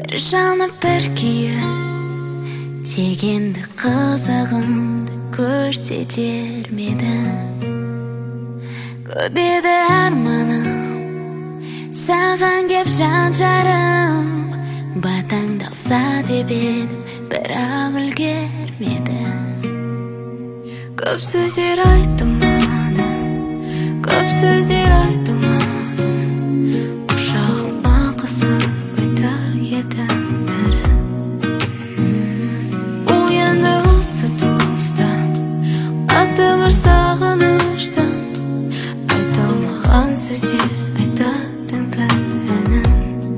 бір жаны бір күйі дегенді қызығыңды көрсетер ме едің? Көп еді арманым саған кеп жан жарым, батаңды алса деп едім, бірақ үлгермедің. Көп сөздер айттың маған, көп сөздер айттың маған, құшағыма қысып айтар едім бәрін. Бұл енді осы тұста қатты бір сағыныштан, айтылмаған сөздер айтатын бәрін.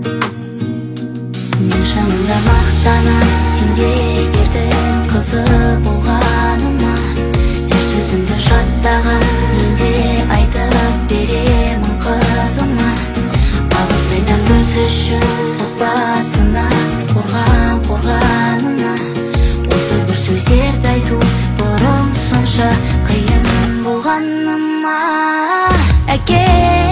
Мен шынында мақтанам сендей ердің қызы болғаныма, әр сөзімді жаттаған менде айтып беремін қызыма. Алғыс айтам біз үшін отбасына, қорғанына. Осы бір сөздерді айту бұрын сонша қиын болғаныма. Әке,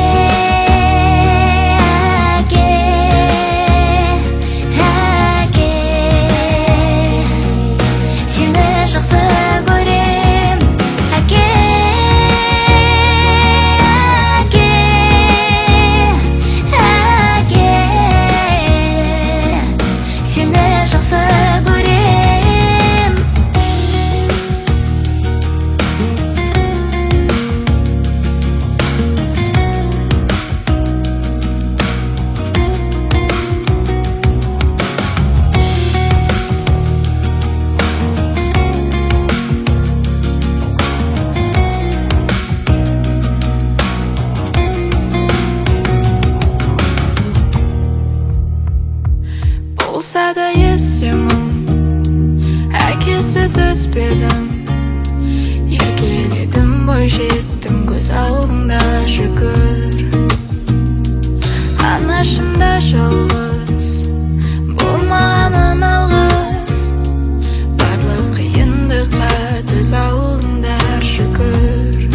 жақсы көрем, әке, әке, әке, сені жақсы көрем. Болса да есімім әкесіз өспедім, еркеледім, бой жеттім, көз алдыңда жүгір. Анашымда жалғыз болмағанын алғыс, барлық қиындыққа төз алдыңда жүгір.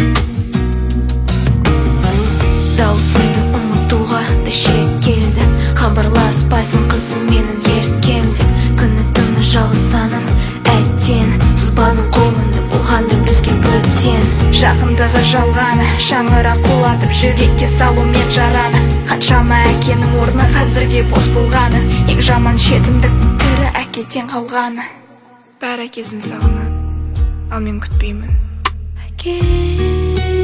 Даусыңды ұмытуға да шек келді, хабарласпайсың қызым менің еркем деп. Күні түні жалғызсаным әттен, сызбаның қолында болғанды бізге бөтен. Жақындығы жалғаны шаңырақ құлатып жүрекке салумен жараны. Қаншама әкенің орны қазірге бос болғаны, ең жаман жетімдік тірі әкеден қалғаны. Бәрі әкесін сағынады, ал мен күтпеймін. Әке